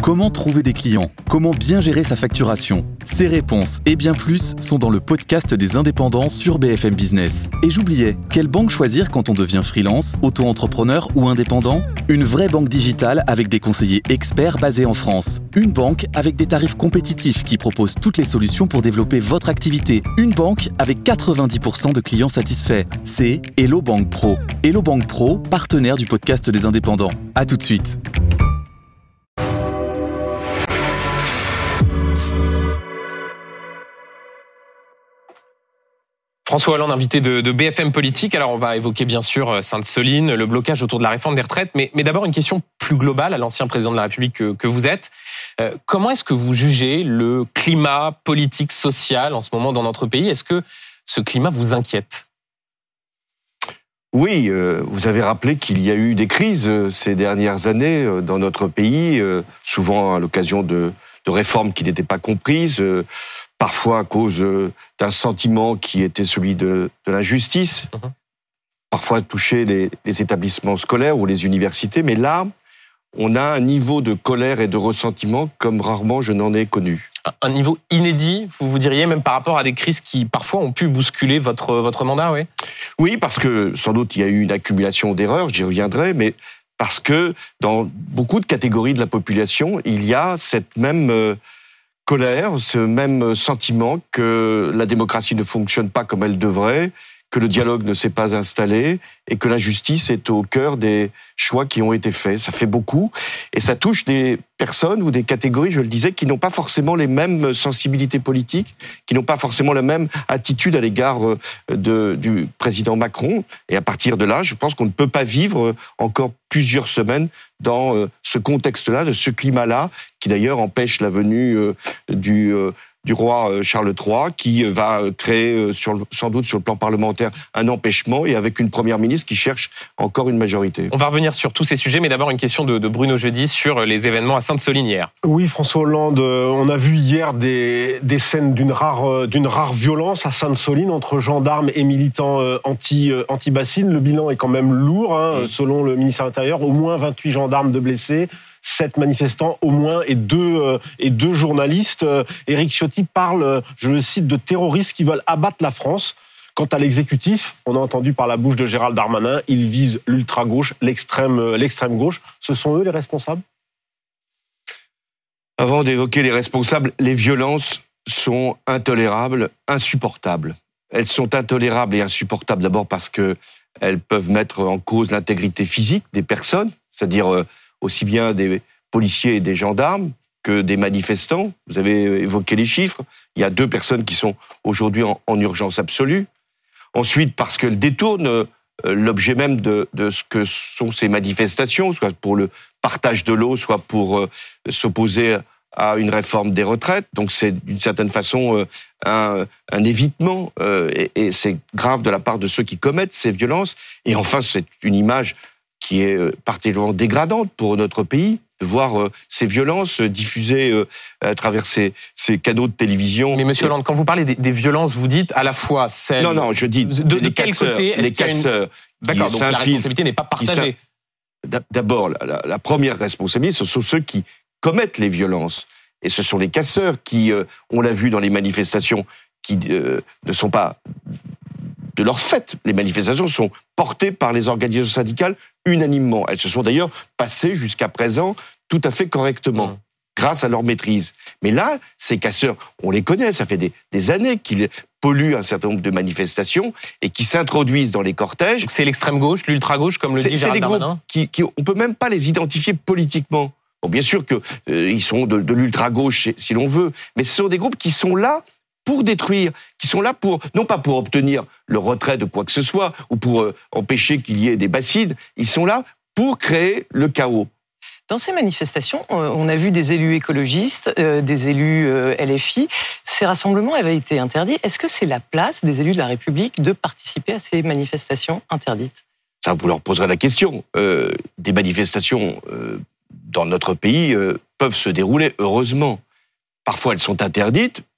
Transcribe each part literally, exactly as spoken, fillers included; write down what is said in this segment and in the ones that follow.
Comment trouver des clients ? Comment bien gérer sa facturation ? Ces réponses et bien plus sont dans le podcast des indépendants sur B F M Business. Et j'oubliais, quelle banque choisir quand on devient freelance, auto-entrepreneur ou indépendant ? Une vraie banque digitale avec des conseillers experts basés en France. Une banque avec des tarifs compétitifs qui propose toutes les solutions pour développer votre activité. Une banque avec quatre-vingt-dix pour cent de clients satisfaits. C'est Hello Bank Pro. Hello Bank Pro, partenaire du podcast des indépendants. À tout de suite. François Hollande, invité de, de B F M Politique. Alors, on va évoquer bien sûr Sainte-Soline, le blocage autour de la réforme des retraites. Mais, mais d'abord, une question plus globale à l'ancien président de la République que, que vous êtes. Euh, comment est-ce que vous jugez le climat politique, social en ce moment dans notre pays ? Est-ce que ce climat vous inquiète ? Oui, euh, vous avez rappelé qu'il y a eu des crises euh, ces dernières années euh, dans notre pays, euh, souvent à l'occasion de, de réformes qui n'étaient pas comprises, euh, parfois à cause euh, d'un sentiment qui était celui de, de l'injustice, mmh. parfois toucher les, les établissements scolaires ou les universités. Mais là, on a un niveau de colère et de ressentiment comme rarement je n'en ai connu. Un niveau inédit, vous vous diriez, même par rapport à des crises qui parfois ont pu bousculer votre, votre mandat, oui ? Oui, parce que sans doute il y a eu une accumulation d'erreurs, j'y reviendrai, mais parce que dans beaucoup de catégories de la population, il y a cette même euh, colère, ce même sentiment que la démocratie ne fonctionne pas comme elle devrait, que le dialogue ne s'est pas installé et que l'injustice est au cœur des choix qui ont été faits. Ça fait beaucoup et ça touche des personnes ou des catégories, je le disais, qui n'ont pas forcément les mêmes sensibilités politiques, qui n'ont pas forcément la même attitude à l'égard de, du président Macron. Et à partir de là, je pense qu'on ne peut pas vivre encore plusieurs semaines dans ce contexte-là, de ce climat-là, qui d'ailleurs empêche la venue du... du roi Charles trois, qui va créer, sur le, sans doute sur le plan parlementaire, un empêchement, et avec une première ministre qui cherche encore une majorité. On va revenir sur tous ces sujets, mais d'abord une question de, de Bruno Jeudi sur les événements à Sainte-Soline hier. Oui, François Hollande, on a vu hier des, des scènes d'une rare, d'une rare violence à Sainte-Soline entre gendarmes et militants anti, anti-bassines. Le bilan est quand même lourd, hein, mmh. selon le ministère de l'Intérieur, au moins vingt-huit gendarmes de blessés, sept manifestants au moins et deux, euh, et deux journalistes. Euh, Éric Ciotti parle, euh, je le cite, de terroristes qui veulent abattre la France. Quant à l'exécutif, on a entendu par la bouche de Gérald Darmanin, ils visent l'ultra-gauche, l'extrême, euh, l'extrême gauche. Ce sont eux les responsables ? Avant d'évoquer les responsables, les violences sont intolérables, insupportables. Elles sont intolérables et insupportables d'abord parce qu'elles peuvent mettre en cause l'intégrité physique des personnes, c'est-à-dire... Euh, aussi bien des policiers et des gendarmes que des manifestants. Vous avez évoqué les chiffres. Il y a deux personnes qui sont aujourd'hui en, en urgence absolue. Ensuite, parce qu'elles détournent euh, l'objet même de, de ce que sont ces manifestations, soit pour le partage de l'eau, soit pour euh, s'opposer à une réforme des retraites. Donc c'est d'une certaine façon euh, un, un évitement euh, et, et c'est grave de la part de ceux qui commettent ces violences. Et enfin, c'est une image qui est particulièrement dégradante pour notre pays, de voir euh, ces violences diffusées euh, à travers ces, ces canaux de télévision. Mais Monsieur Hollande, quand vous parlez des, des violences, vous dites à la fois celles... Non, non, je dis... De, de, de quel casseurs, côté est-ce les qu'il y a une... casseurs. D'accord, donc la responsabilité n'est pas partagée. D'abord, la, la première responsabilité, ce sont ceux qui commettent les violences. Et ce sont les casseurs qui, euh, on l'a vu dans les manifestations, qui euh, ne sont pas... de leur fait. Les manifestations sont portées par les organisations syndicales unanimement. Elles se sont d'ailleurs passées jusqu'à présent tout à fait correctement, mmh. grâce à leur maîtrise. Mais là, ces casseurs, on les connaît, ça fait des, des années qu'ils polluent un certain nombre de manifestations et qui s'introduisent dans les cortèges. Donc c'est l'extrême gauche, l'ultra gauche, comme le c'est, dit Gérald Darmanin. C'est des groupes qui, qui, on peut même pas les identifier politiquement. Bon, bien sûr que euh, ils sont de, de l'ultra gauche, si l'on veut, mais ce sont des groupes qui sont là pour détruire, qui sont là pour, non pas pour obtenir le retrait de quoi que ce soit, ou pour euh, empêcher qu'il y ait des bassines, ils sont là pour créer le chaos. Dans ces manifestations, on a vu des élus écologistes, euh, des élus euh, L F I. Ces rassemblements avaient été interdits. Est-ce que c'est la place des élus de la République de participer à ces manifestations interdites ? Ça, vous leur poserez la question. Euh, des manifestations euh, dans notre pays euh, peuvent se dérouler, heureusement. Parfois, elles sont interdites.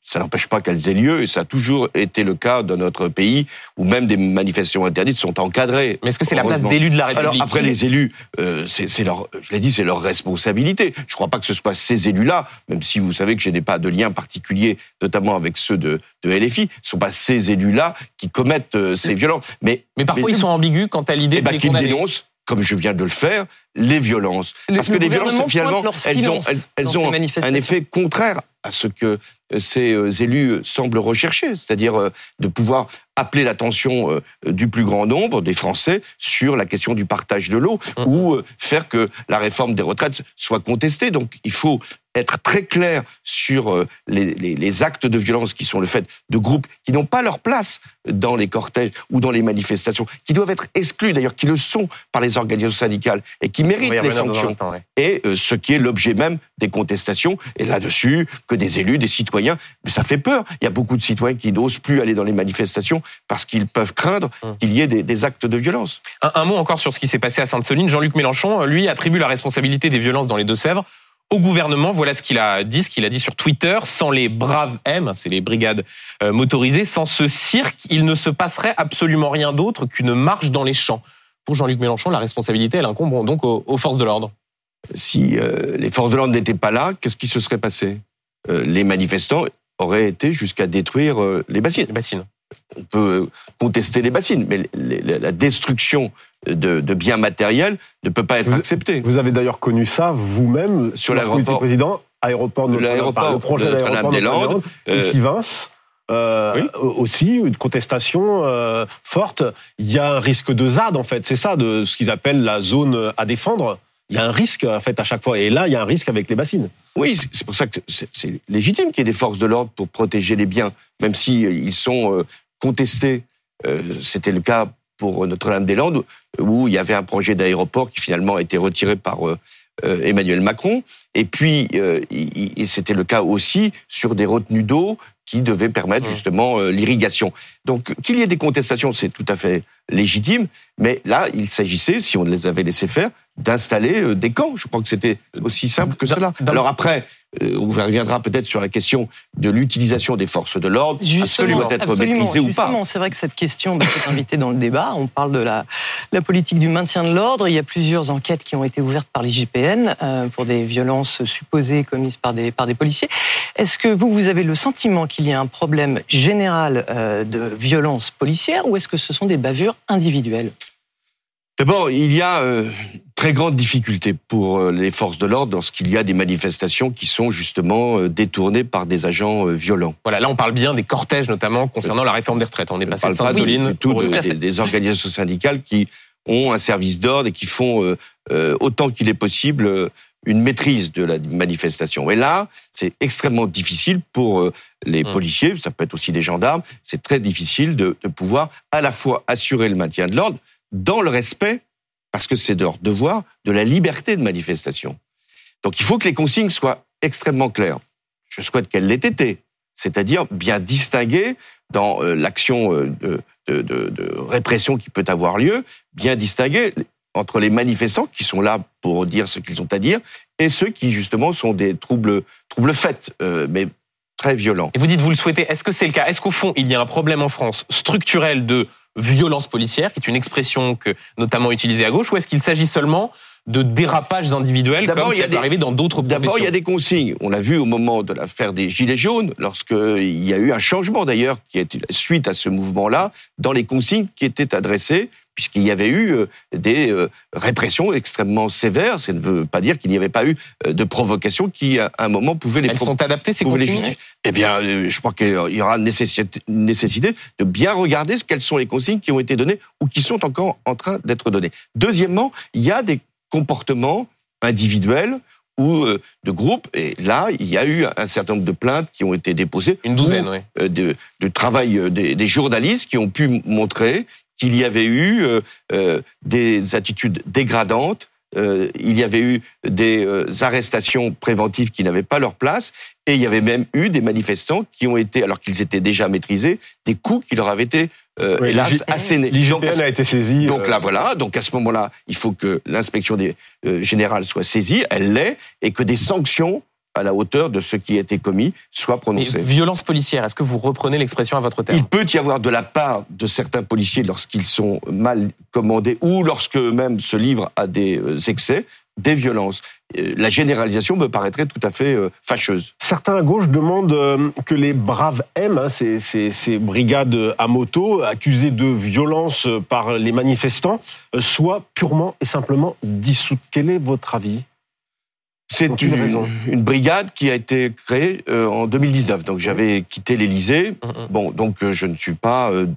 ça n'empêche pas qu'elles aient lieu, et ça a toujours été le cas dans notre pays, où même des manifestations interdites sont encadrées. Mais est-ce que c'est la place d'élus de la République ? Alors après, les élus, euh, c'est, c'est leur, je l'ai dit, c'est leur responsabilité. Je ne crois pas que ce soit ces élus-là, même si vous savez que je n'ai pas de lien particulier, notamment avec ceux de, de L F I, ce ne sont pas ces élus-là qui commettent euh, ces violences. Mais, mais parfois, mais, ils sont ambigus quant à l'idée eh ben, de les qu'ils condamner. dénoncent, comme je viens de le faire, les violences. Le, Parce que le les violences, finalement, elles ont, elles, elles ont un effet contraire à ce que ces élus semblent rechercher, c'est-à-dire de pouvoir appeler l'attention du plus grand nombre des Français sur la question du partage de l'eau, mmh. ou faire que la réforme des retraites soit contestée. Donc il faut être très clair sur les, les, les actes de violence qui sont le fait de groupes qui n'ont pas leur place dans les cortèges ou dans les manifestations, qui doivent être exclus d'ailleurs, qui le sont par les organisations syndicales et qui méritent les sanctions. Instant, ouais. Et euh, ce qui est l'objet même des contestations, et là-dessus, que des élus, des citoyens, mais ça fait peur. Il y a beaucoup de citoyens qui n'osent plus aller dans les manifestations parce qu'ils peuvent craindre mmh. qu'il y ait des, des actes de violence. Un, un mot encore sur ce qui s'est passé à Sainte-Soline. Jean-Luc Mélenchon, lui, attribue la responsabilité des violences dans les Deux-Sèvres au gouvernement. Voilà ce qu'il a dit, ce qu'il a dit sur Twitter. Sans les braves M, c'est les brigades euh, motorisées, sans ce cirque, il ne se passerait absolument rien d'autre qu'une marche dans les champs. Pour Jean-Luc Mélenchon, la responsabilité, elle incombe donc aux, aux forces de l'ordre. Si euh, les forces de l'ordre n'étaient pas là, qu'est-ce qui se serait passé ? euh, Les manifestants auraient été jusqu'à détruire euh, les bassines. Les bassines. On peut contester les bassines, mais les, les, la destruction de, de biens matériels ne peut pas être vous, acceptée. Vous avez d'ailleurs connu ça vous-même sur l'aéroport président, aéroport de l'aéroport, le projet de d'aéroport de Notre-Dame-des-Landes, euh, ici Vince. Euh, oui. Aussi une contestation euh, forte. Il y a un risque de Z A D en fait, c'est ça, de ce qu'ils appellent la zone à défendre. Il y a un risque en fait à chaque fois, et là il y a un risque avec les bassines. Oui, c'est pour ça que c'est, c'est légitime qu'il y ait des forces de l'ordre pour protéger les biens, même si ils sont euh, contestés. Euh, c'était le cas pour Notre-Dame-des-Landes, où il y avait un projet d'aéroport qui finalement a été retiré par euh, Emmanuel Macron. Et puis, euh, il, il, c'était le cas aussi sur des retenues d'eau qui devaient permettre justement euh, l'irrigation. Donc, qu'il y ait des contestations, c'est tout à fait légitime. Mais là, il s'agissait, si on les avait laissés faire, d'installer euh, des camps. Je crois que c'était aussi simple que cela. Alors après, euh, on reviendra peut-être sur la question de l'utilisation des forces de l'ordre, justement, absolument être absolument, maîtrisée ou pas. C'est vrai que cette question bah, est invitée dans le débat. On parle de la, la politique du maintien de l'ordre. Il y a plusieurs enquêtes qui ont été ouvertes par l'I G P N euh, pour des violences supposées commises par des, par des policiers. Est-ce que vous, vous avez le sentiment qu'il y a un problème général euh, de violence policière, ou est-ce que ce sont des bavures individuelles ? D'abord, il y a euh, très grande difficulté pour euh, les forces de l'ordre lorsqu'il y a des manifestations qui sont justement euh, détournées par des agents euh, violents. Voilà, là on parle bien des cortèges notamment concernant euh, la réforme des retraites. On est passé de Sainte-Soline. Du tout de, des, des organisations syndicales qui ont un service d'ordre et qui font euh, euh, autant qu'il est possible euh, une maîtrise de la manifestation. Et là, c'est extrêmement difficile pour euh, les mmh. policiers, ça peut être aussi des gendarmes, c'est très difficile de, de pouvoir à la fois assurer le maintien de l'ordre dans le respect, parce que c'est leur devoir, de la liberté de manifestation. Donc il faut que les consignes soient extrêmement claires. Je souhaite qu'elles l'aient été, c'est-à-dire bien distinguer dans euh, l'action euh, de, de, de, de répression qui peut avoir lieu, bien distinguer entre les manifestants qui sont là pour dire ce qu'ils ont à dire et ceux qui justement sont des troubles, troubles faits, euh, mais très violents. Et vous dites, vous le souhaitez, est-ce que c'est le cas ? Est-ce qu'au fond, il y a un problème en France structurel de violence policière, qui est une expression que notamment utilisée à gauche, ou est-ce qu'il s'agit seulement de dérapages individuels, d'abord, comme ça peut arriver dans d'autres professions ? D'abord, il y a des consignes. On l'a vu au moment de l'affaire des Gilets jaunes, lorsqu'il y a eu un changement d'ailleurs, qui est suite à ce mouvement-là, dans les consignes qui étaient adressées, puisqu'il y avait eu des répressions extrêmement sévères. Ça ne veut pas dire qu'il n'y avait pas eu de provocations qui, à un moment, pouvaient les... Elles sont adaptées, ces consignes ? Eh bien, je crois qu'il y aura nécessité, nécessité de bien regarder quelles sont les consignes qui ont été données ou qui sont encore en train d'être données. Deuxièmement, il y a des comportements individuels ou de groupes, et là, il y a eu un certain nombre de plaintes qui ont été déposées. Une douzaine, oui. De, de travail des, des journalistes qui ont pu montrer qu'il y avait eu euh, euh, des attitudes dégradantes, euh, il y avait eu des euh, arrestations préventives qui n'avaient pas leur place, et il y avait même eu des manifestants qui ont été, alors qu'ils étaient déjà maîtrisés, des coups qui leur avaient été, euh, oui, hélas, assénés. L'I G P N a été saisie. Donc là, voilà, donc à ce moment-là, il faut que l'inspection des, euh, générale soit saisie, elle l'est, et que des sanctions à la hauteur de ce qui a été commis soit prononcé. Et violence policière, est-ce que vous reprenez l'expression à votre terme ? Il peut y avoir de la part de certains policiers lorsqu'ils sont mal commandés ou lorsque eux-mêmes se livrent à des excès, des violences. La généralisation me paraîtrait tout à fait fâcheuse. Certains à gauche demandent que les Braves M, hein, ces, ces, ces brigades à moto, accusées de violence par les manifestants, soient purement et simplement dissoutes. Quel est votre avis ? C'est une, une, une brigade qui a été créée euh, en deux mille dix-neuf. Donc j'avais quitté l'Élysée. Mmh. Bon, donc euh, je ne suis pas euh,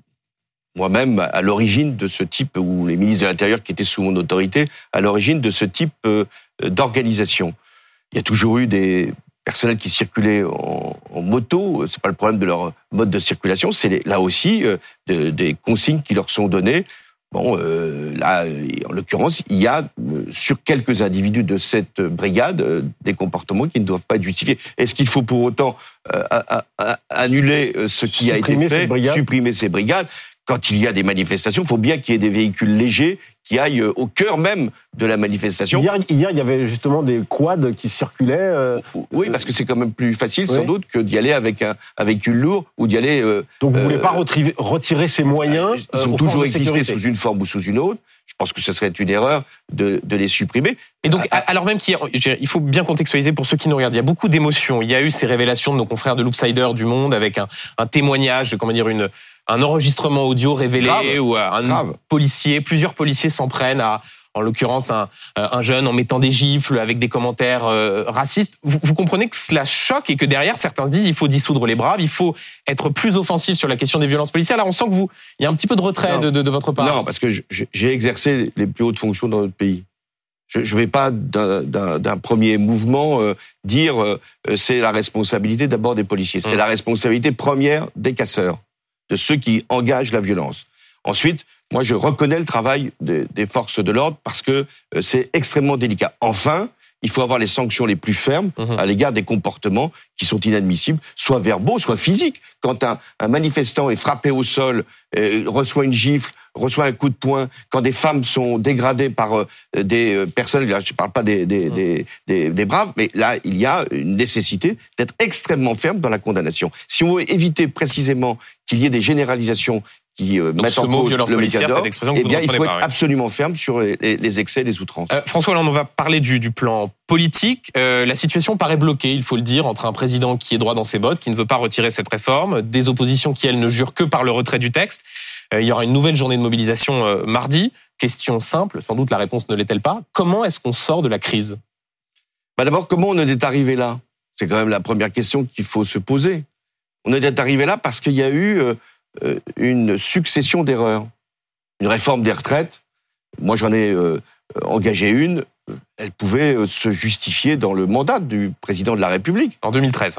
moi-même à l'origine de ce type, ou les ministres de l'Intérieur qui étaient sous mon autorité, à l'origine de ce type euh, d'organisation. Il y a toujours eu des personnels qui circulaient en, en moto. C'est pas le problème de leur mode de circulation. C'est les, là aussi euh, de, des consignes qui leur sont données. Bon, euh, là, en l'occurrence, il y a euh, sur quelques individus de cette brigade euh, des comportements qui ne doivent pas être justifiés. Est-ce qu'il faut pour autant euh, à, à, annuler ce qui supprimer a été fait, ces supprimer ces brigades ? Quand il y a des manifestations, il faut bien qu'il y ait des véhicules légers qui aillent au cœur même de la manifestation. Hier, hier il y avait justement des quads qui circulaient. Euh... Oui, parce que c'est quand même plus facile, oui. sans doute, que d'y aller avec un, un véhicule lourd ou d'y aller... Euh, Donc vous ne voulez pas retirer, retirer ces moyens Ils ont euh, toujours existé sous une forme ou sous une autre. Je pense que ce serait une erreur de, de les supprimer. Et donc, alors même qu'il y a, il faut bien contextualiser pour ceux qui nous regardent, il y a beaucoup d'émotions. Il y a eu ces révélations de nos confrères de l'Oopsider du Monde avec un, un témoignage, comment dire, une, un enregistrement audio révélé Grave. où un Grave. policier, plusieurs policiers s'en prennent à, en l'occurrence, un, un jeune en mettant des gifles avec des commentaires euh, racistes. Vous, vous comprenez que cela choque et que derrière, certains se disent il faut dissoudre les braves, il faut être plus offensif sur la question des violences policières. Là, on sent que vous, il y a un petit peu de retrait de, de, de votre part. Non, parce que je, j'ai exercé les plus hautes fonctions dans notre pays. Je ne vais pas d'un, d'un, d'un premier mouvement euh, dire euh, c'est la responsabilité d'abord des policiers. C'est mmh. la responsabilité première des casseurs, de ceux qui engagent la violence. Ensuite, moi, je reconnais le travail des, des forces de l'ordre parce que euh, c'est extrêmement délicat. Enfin, il faut avoir les sanctions les plus fermes mmh. à l'égard des comportements qui sont inadmissibles, soit verbaux, soit physiques. Quand un, un manifestant est frappé au sol, euh, reçoit une gifle, reçoit un coup de poing, quand des femmes sont dégradées par euh, des euh, personnes, là, je ne parle pas des, des, mmh. des, des, des braves, mais là, il y a une nécessité d'être extrêmement ferme dans la condamnation. Si on veut éviter précisément qu'il y ait des généralisations qui euh, mettent en cause le médiateur, eh bien, il faut pas, être oui. absolument ferme sur les, les excès, les outrances. Euh, François Hollande, on va parler du, du plan politique. Euh, la situation paraît bloquée, il faut le dire, entre un président qui est droit dans ses bottes, qui ne veut pas retirer cette réforme, des oppositions qui, elles, ne jurent que par le retrait du texte. Euh, il y aura une nouvelle journée de mobilisation euh, mardi. Question simple, sans doute la réponse ne l'est-elle pas. Comment est-ce qu'on sort de la crise ? Bah d'abord, comment on en est arrivé là ? C'est quand même la première question qu'il faut se poser. On est arrivé là parce qu'il y a eu... Euh, une succession d'erreurs. Une réforme des retraites, moi j'en ai euh, engagé une, elle pouvait euh, se justifier dans le mandat du président de la République. En deux mille treize.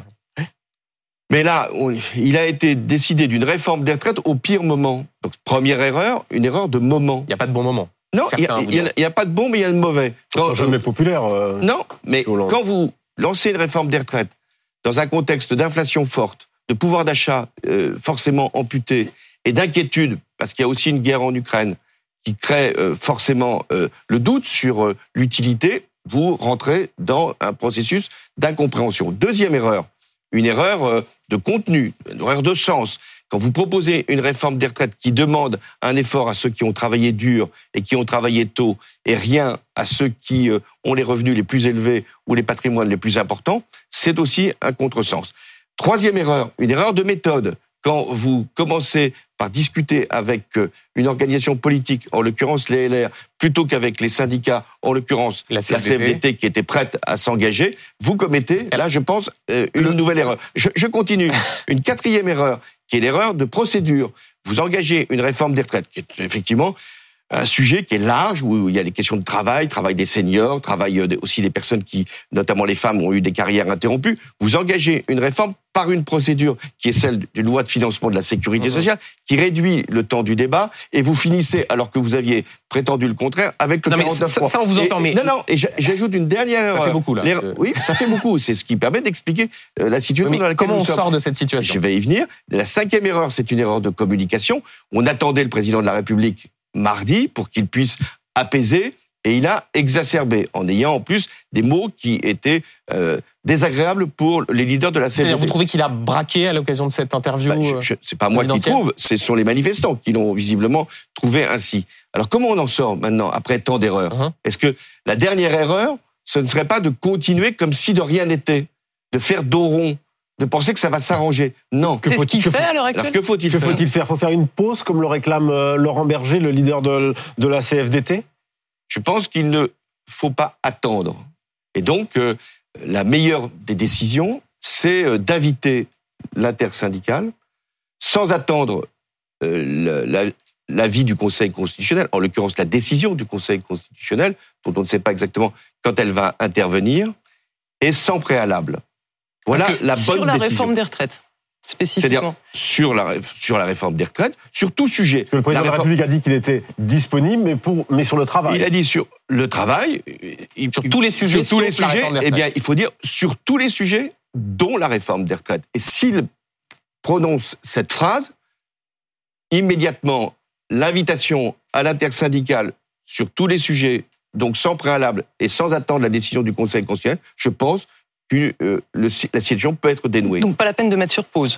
Mais là, on, il a été décidé d'une réforme des retraites au pire moment. Donc première erreur, une erreur de moment. Il n'y a pas de bon moment. Non, il n'y a, a pas de bon, mais il y a de mauvais. Quand, c'est jamais populaire. Euh, non, mais quand vous lancez une réforme des retraites dans un contexte d'inflation forte, de pouvoir d'achat euh, forcément amputé et d'inquiétude, parce qu'il y a aussi une guerre en Ukraine qui crée euh, forcément euh, le doute sur euh, l'utilité, vous rentrez dans un processus d'incompréhension. Deuxième erreur, une erreur euh, de contenu, une erreur de sens. Quand vous proposez une réforme des retraites qui demande un effort à ceux qui ont travaillé dur et qui ont travaillé tôt et rien à ceux qui euh, ont les revenus les plus élevés ou les patrimoines les plus importants, c'est aussi un contresens. Troisième erreur, une erreur de méthode. Quand vous commencez par discuter avec une organisation politique, en l'occurrence les L R, plutôt qu'avec les syndicats, en l'occurrence la C F D T qui était prête à s'engager, vous commettez, là je pense, une Le... nouvelle erreur. Je, je continue. Une quatrième erreur, qui est l'erreur de procédure. Vous engagez une réforme des retraites, qui est effectivement un sujet qui est large, où il y a des questions de travail, travail des seniors, travail aussi des personnes qui, notamment les femmes, ont eu des carrières interrompues. Vous engagez une réforme par une procédure qui est celle d'une loi de financement de la sécurité sociale, qui réduit le temps du débat, et vous finissez, alors que vous aviez prétendu le contraire, avec le quarante-neuf ça, ça, on vous entend, mais... Non, non, et j'ajoute une dernière erreur. Ça fait beaucoup, là. Oui, ça fait beaucoup. C'est ce qui permet d'expliquer la situation mais dans laquelle comment nous on sommes. sort de cette situation ? Je vais y venir. La cinquième erreur, c'est une erreur de communication. On attendait le président de la République mardi pour qu'il puisse apaiser Et il a exacerbé, en ayant en plus des mots qui étaient euh, désagréables pour les leaders de la C F D T. C'est-à-dire, vous trouvez qu'il a braqué à l'occasion de cette interview bah, je, je, C'est pas moi qui trouve, ce sont les manifestants qui l'ont visiblement trouvé ainsi. Alors comment on en sort maintenant, après tant d'erreurs ? uh-huh. Est-ce que la dernière erreur, ce ne serait pas de continuer comme si de rien n'était, de faire dos rond, de penser que ça va s'arranger ? Non. Que faut-il faire à l'heure actuelle ? Alors que faut-il que faire ? faut-il faire ? Faut faire une pause, comme le réclame Laurent Berger, le leader de, de la C F D T ? Je pense qu'il ne faut pas attendre. Et donc, euh, la meilleure des décisions, c'est euh, d'inviter l'intersyndicale, sans attendre euh, la, l'avis du Conseil constitutionnel, en l'occurrence la décision du Conseil constitutionnel, dont on ne sait pas exactement quand elle va intervenir, et sans préalable. Voilà la bonne décision. Sur la réforme des retraites, spécifiquement. C'est-à-dire sur la, sur la réforme des retraites, sur tout sujet. Le président la de la République a dit qu'il était disponible, mais, pour, mais sur le travail. Il a dit sur le travail. Il, sur tous les sujets. Sur tous les sujets, eh bien, il faut dire sur tous les sujets, dont la réforme des retraites. Et s'il prononce cette phrase, immédiatement, l'invitation à l'intersyndicale sur tous les sujets, donc sans préalable et sans attendre la décision du Conseil constitutionnel, je pense que euh, le, la situation peut être dénouée. Donc pas la peine de mettre sur pause.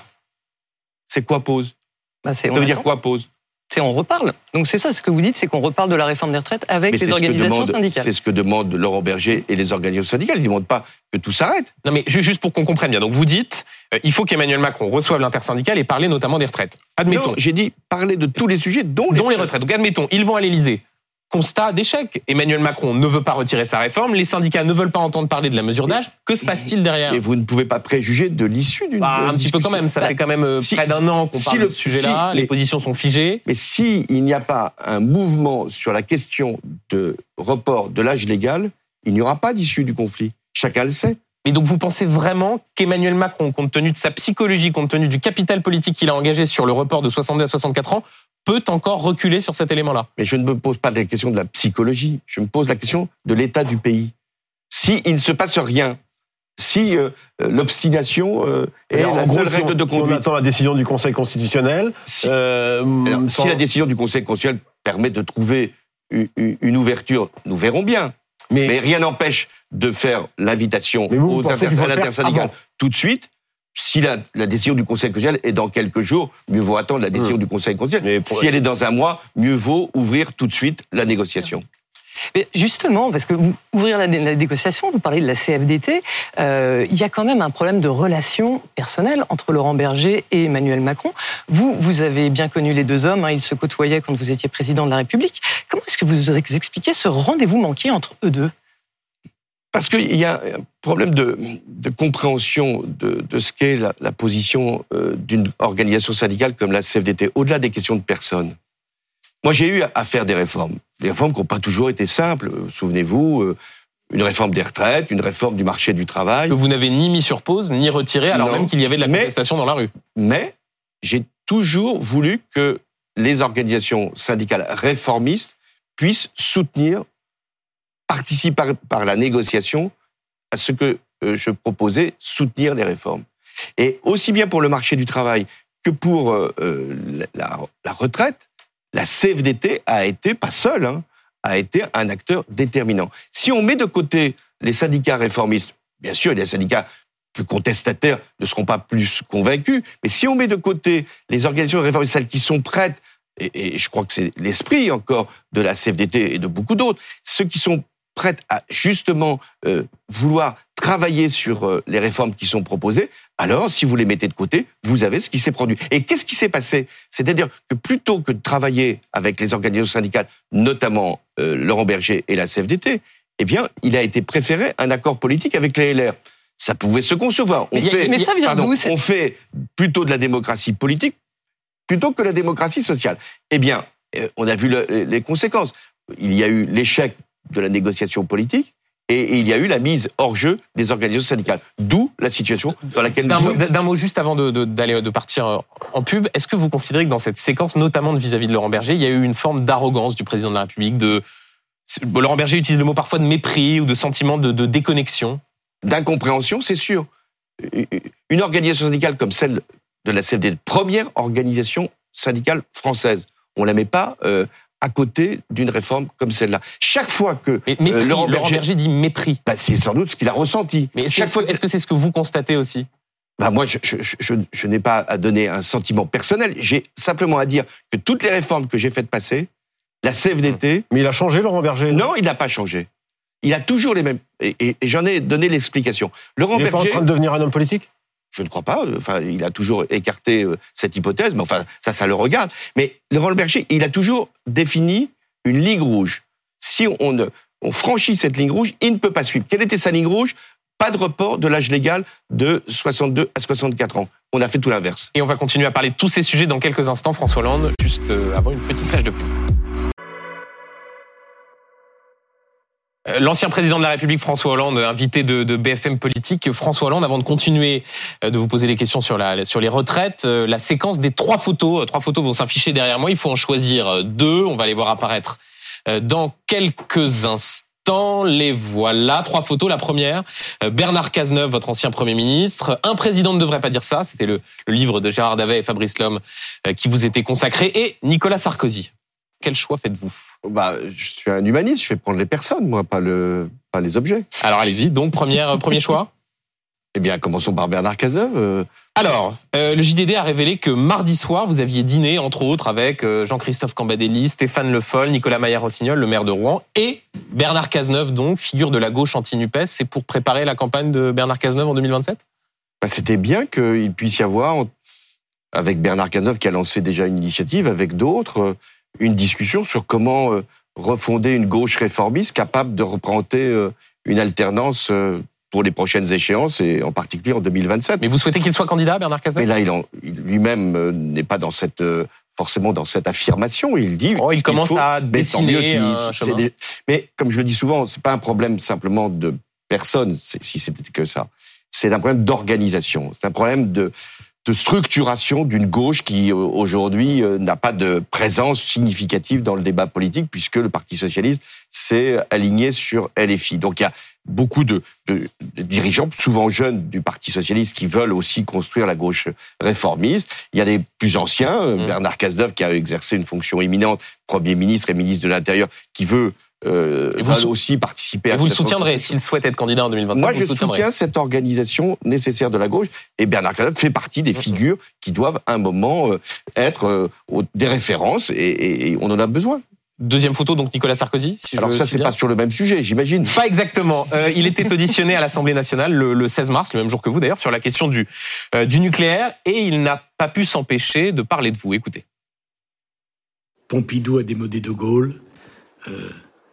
C'est quoi pause ? Bah c'est, Ça veut dire quoi pause ? C'est on reparle. Donc c'est ça, ce que vous dites, c'est qu'on reparle de la réforme des retraites avec Mais les organisations demande, syndicales. C'est ce que demandent Laurent Berger et les organisations syndicales. Ils ne demandent pas que tout s'arrête. Non mais juste pour qu'on comprenne bien. Donc vous dites, euh, il faut qu'Emmanuel Macron reçoive l'intersyndicale et parler notamment des retraites. Admettons. Non, j'ai dit parler de tous les sujets, dont les, dont les retraites. Donc admettons, ils vont à l'Élysée. Constat d'échec. Emmanuel Macron ne veut pas retirer sa réforme, les syndicats ne veulent pas entendre parler de la mesure d'âge. Que se passe-t-il derrière ? Et vous ne pouvez pas préjuger de l'issue d'une bah, un discussion. petit peu quand même. Ça bah, fait quand même euh, si, près d'un an qu'on si parle le, de ce sujet-là. Si, les, les positions sont figées. Mais s'il n'y a pas un mouvement sur la question de report de l'âge légal, il n'y aura pas d'issue du conflit. Chacun le sait. Et donc vous pensez vraiment qu'Emmanuel Macron, compte tenu de sa psychologie, compte tenu du capital politique qu'il a engagé sur le report de soixante-deux à soixante-quatre ans, peut encore reculer sur cet élément-là ? Mais je ne me pose pas la question de la psychologie, je me pose la question de l'état du pays. Si il ne se passe rien, si euh, l'obstination euh, est alors, la gros, seule si règle on, de conduite... Si on attend la décision du Conseil constitutionnel... Si, euh, alors, sans... si la décision du Conseil constitutionnel permet de trouver une, une ouverture, nous verrons bien. Mais, mais rien n'empêche de faire l'invitation vous, aux inter- à l'intersyndicale tout de suite. Si la, la décision du Conseil constitutionnel est dans quelques jours, mieux vaut attendre la décision mmh. du Conseil constitutionnel. Mais si elle est dans un mois, mieux vaut ouvrir tout de suite la négociation. Mais justement, parce que vous ouvrir la, la négociation, vous parlez de la C F D T, euh, il y a quand même un problème de relation personnelle entre Laurent Berger et Emmanuel Macron. Vous, vous avez bien connu les deux hommes, hein, ils se côtoyaient quand vous étiez président de la République. Comment est-ce que vous expliquez ce rendez-vous manqué entre eux deux ? Parce qu'il y a un problème de, de compréhension de, de ce qu'est la, la position euh, d'une organisation syndicale comme la C F D T, au-delà des questions de personnes. Moi, j'ai eu à faire des réformes. Des réformes qui n'ont pas toujours été simples. Souvenez-vous, euh, une réforme des retraites, une réforme du marché du travail. Que vous n'avez ni mis sur pause, ni retiré, alors non. même qu'il y avait de la contestation mais, dans la rue. Mais j'ai toujours voulu que les organisations syndicales réformistes puissent soutenir, participer par, par la négociation à ce que euh, je proposais, soutenir les réformes. Et aussi bien pour le marché du travail que pour euh, la, la retraite, la C F D T a été, pas seule, hein, a été un acteur déterminant. Si on met de côté les syndicats réformistes, bien sûr, les syndicats plus contestataires ne seront pas plus convaincus, mais si on met de côté les organisations réformistes, celles qui sont prêtes, et, et je crois que c'est l'esprit encore de la C F D T et de beaucoup d'autres, ceux qui sont prêtes à justement euh, vouloir travailler sur euh, les réformes qui sont proposées, alors si vous les mettez de côté, vous avez ce qui s'est produit. Et qu'est-ce qui s'est passé ? C'est-à-dire que plutôt que de travailler avec les organisations syndicales, notamment euh, Laurent Berger et la C F D T, eh bien, il a été préféré un accord politique avec les L R. Ça pouvait se concevoir. On, mais fait, mais ça vient pardon, d'où, on fait plutôt de la démocratie politique plutôt que la démocratie sociale. Eh bien, euh, on a vu le, les conséquences. Il y a eu l'échec de la négociation politique, et il y a eu la mise hors jeu des organisations syndicales. D'où la situation dans laquelle nous sommes. D'un mot juste avant de, de, d'aller, de partir en pub, est-ce que vous considérez que dans cette séquence, notamment vis-à-vis de Laurent Berger, il y a eu une forme d'arrogance du président de la République, de Laurent Berger utilise le mot parfois de mépris ou de sentiment de, de déconnexion ? D'incompréhension, c'est sûr. Une organisation syndicale comme celle de la C F D T, première organisation syndicale française, on la met pas euh, à côté d'une réforme comme celle-là. Chaque fois que mais, mépris, euh, Laurent, Laurent Berger, Berger dit mépris. Bah, c'est sans doute ce qu'il a ressenti. Mais est-ce, Chaque est-ce, fois que, est-ce que c'est ce que vous constatez aussi? Bah moi, je, je, je, je n'ai pas à donner un sentiment personnel. J'ai simplement à dire que toutes les réformes que j'ai faites passer, la C F D T... Mais il a changé, Laurent Berger? Non, il n'a pas changé. Il a toujours les mêmes... Et, et, et j'en ai donné l'explication. Laurent il n'est Berger... pas en train de devenir un homme politique? Je ne crois pas. Enfin, il a toujours écarté cette hypothèse, mais enfin, ça, ça le regarde. Mais Laurent Berger, il a toujours défini une ligne rouge. Si on, on franchit cette ligne rouge, il ne peut pas suivre. Quelle était sa ligne rouge? Pas de report de l'âge légal de soixante-deux à soixante-quatre ans. On a fait tout l'inverse. Et on va continuer à parler de tous ces sujets dans quelques instants. François Hollande, juste avant une petite flèche de pub. L'ancien président de la République, François Hollande, invité de, de B F M Politique. François Hollande, avant de continuer de vous poser des questions sur, la, sur les retraites, la séquence des trois photos, trois photos vont s'afficher derrière moi, il faut en choisir deux, on va les voir apparaître dans quelques instants. Les voilà, trois photos. La première, Bernard Cazeneuve, votre ancien Premier ministre. Un président ne devrait pas dire ça, c'était le, le livre de Gérard Davet et Fabrice Lhomme qui vous était consacré. Et Nicolas Sarkozy. Quel choix faites-vous? Bah, je suis un humaniste, je vais prendre les personnes, moi, pas, le, pas les objets. Alors allez-y, donc première, premier choix. Eh bien, commençons par Bernard Cazeneuve. Alors, euh, le J D D a révélé que mardi soir, vous aviez dîné, entre autres, avec euh, Jean-Christophe Cambadélis, Stéphane Le Foll, Nicolas Maillard-Rossignol, le maire de Rouen, et Bernard Cazeneuve, donc, figure de la gauche anti-NUPES. C'est pour préparer la campagne de Bernard Cazeneuve en deux mille vingt-sept? Bah, c'était bien qu'il puisse y avoir, avec Bernard Cazeneuve qui a lancé déjà une initiative, avec d'autres, une discussion sur comment euh, refonder une gauche réformiste capable de représenter euh, une alternance euh, pour les prochaines échéances, et en particulier en deux mille vingt-sept. Mais vous souhaitez qu'il soit candidat, Bernard Cazeneuve? Mais là, il en, il lui-même euh, n'est pas dans cette, euh, forcément dans cette affirmation. Il dit... Oh, il commence faut, à dessiner si, un si, chemin. Des, mais comme je le dis souvent, c'est pas un problème simplement de personne, si c'était que ça. C'est un problème d'organisation. C'est un problème de... de structuration d'une gauche qui, aujourd'hui, n'a pas de présence significative dans le débat politique, puisque le Parti socialiste s'est aligné sur L F I. Donc, il y a beaucoup de, de, de dirigeants, souvent jeunes, du Parti socialiste, qui veulent aussi construire la gauche réformiste. Il y a des plus anciens, mmh. Bernard Cazeneuve, qui a exercé une fonction éminente, Premier ministre et ministre de l'Intérieur, qui veut Euh, et vous aussi participer à vous le soutiendrez s'il souhaite être candidat en deux mille vingt-cinq. Moi, je soutiens cette organisation nécessaire de la gauche, et Bernard Cazeneuve fait partie des figures qui doivent à un moment être des références, et, et, et on en a besoin. Deuxième photo, donc Nicolas Sarkozy. Si Alors je ça, c'est bien. Pas sur le même sujet, j'imagine. Pas exactement. Euh, il était auditionné à l'Assemblée nationale le, le seize mars, le même jour que vous d'ailleurs, sur la question du, euh, du nucléaire, et il n'a pas pu s'empêcher de parler de vous. Écoutez. Pompidou a démodé De Gaulle. Euh...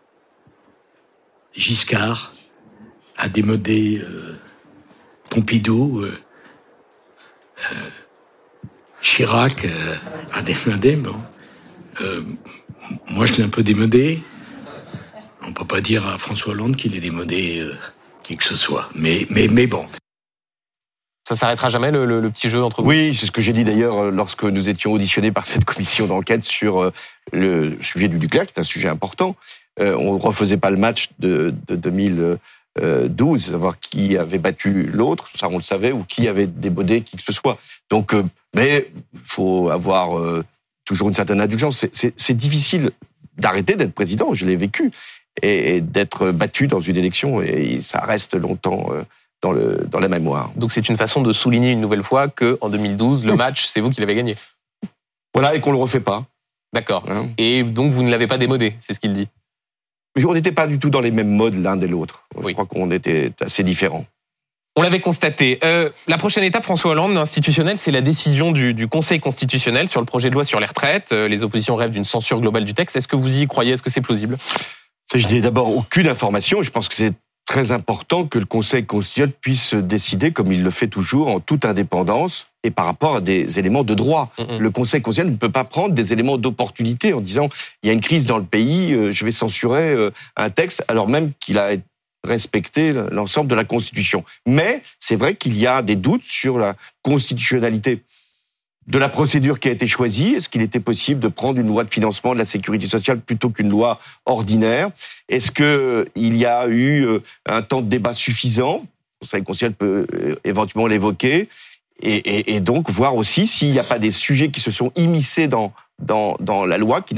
Giscard a démodé euh, Pompidou, euh, euh, Chirac euh, a démodé. Bon. Euh, moi, je l'ai un peu démodé. On peut pas dire à François Hollande qu'il est démodé euh, qui que ce soit. Mais, mais, mais bon. Ça s'arrêtera jamais, le, le, le petit jeu entre vous? Oui, c'est ce que j'ai dit d'ailleurs lorsque nous étions auditionnés par cette commission d'enquête sur le sujet du nucléaire, qui est un sujet important. Euh, on ne refaisait pas le match de, de deux mille douze, savoir qui avait battu l'autre, ça on le savait, ou qui avait démodé qui que ce soit. Donc, euh, mais il faut avoir euh, toujours une certaine indulgence. C'est, c'est, c'est difficile d'arrêter d'être président, je l'ai vécu, et, et d'être battu dans une élection, et ça reste longtemps euh, dans, le, dans la mémoire. Donc c'est une façon de souligner une nouvelle fois qu'en deux mille douze, le match, c'est vous qui l'avez gagné. Voilà, et qu'on ne le refait pas. D'accord. Hein. Et donc vous ne l'avez pas démodé, c'est ce qu'il dit. Mais on n'était pas du tout dans les mêmes modes l'un de l'autre. Je oui. crois qu'on était assez différents. On l'avait constaté. Euh, la prochaine étape, François Hollande, institutionnelle, c'est la décision du, du Conseil constitutionnel sur le projet de loi sur les retraites. Euh, les oppositions rêvent d'une censure globale du texte. Est-ce que vous y croyez? Est-ce que c'est plausible? Je n'ai d'abord aucune information. Je pense que c'est très important que le Conseil constitutionnel puisse décider, comme il le fait toujours, en toute indépendance et par rapport à des éléments de droit. Mmh. Le Conseil constitutionnel ne peut pas prendre des éléments d'opportunité en disant il y a une crise dans le pays, je vais censurer un texte, alors même qu'il a respecté l'ensemble de la Constitution. Mais c'est vrai qu'il y a des doutes sur la constitutionnalité de la procédure qui a été choisie. Est-ce qu'il était possible de prendre une loi de financement de la sécurité sociale plutôt qu'une loi ordinaire? Est-ce qu'il y a eu un temps de débat suffisant? Le Conseil constitutionnel peut éventuellement l'évoquer. Et, et, et donc voir aussi s'il n'y a pas des sujets qui se sont immiscés dans, dans, dans la loi qui n'avaient